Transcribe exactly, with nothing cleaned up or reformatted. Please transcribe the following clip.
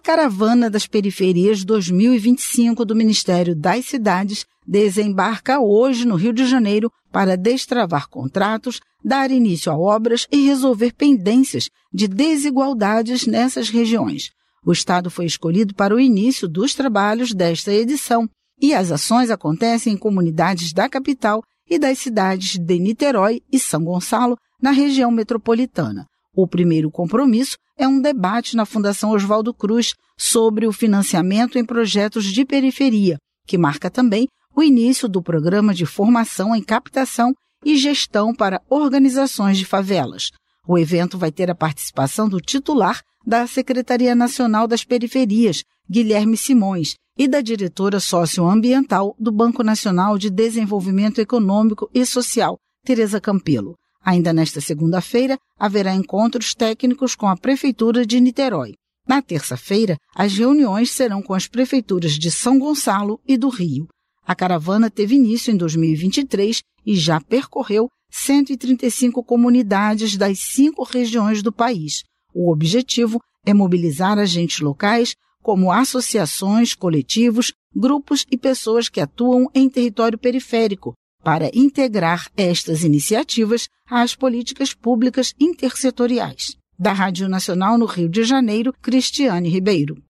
Caravana das Periferias dois mil e vinte e cinco do Ministério das Cidades desembarca hoje no Rio de Janeiro para destravar contratos, dar início a obras e resolver pendências de desigualdades nessas regiões. O estado foi escolhido para o início dos trabalhos desta edição e as ações acontecem em comunidades da capital e das cidades de Niterói e São Gonçalo, na região metropolitana. O primeiro compromisso é um debate na Fundação Oswaldo Cruz sobre o financiamento em projetos de periferia, que marca também o início do programa de formação em captação e gestão para organizações de favelas. O evento vai ter a participação do titular da Secretaria Nacional das Periferias, Guilherme Simões, e da diretora socioambiental do Banco Nacional de Desenvolvimento Econômico e Social, Tereza Campelo. Ainda nesta segunda-feira, haverá encontros técnicos com a Prefeitura de Niterói. Na terça-feira, as reuniões serão com as prefeituras de São Gonçalo e do Rio. A caravana teve início em dois mil e vinte e três e já percorreu cento e trinta e cinco comunidades das cinco regiões do país. O objetivo é mobilizar agentes locais, como associações, coletivos, grupos e pessoas que atuam em território periférico, para integrar estas iniciativas às políticas públicas intersetoriais. Da Rádio Nacional no Rio de Janeiro, Cristiane Ribeiro.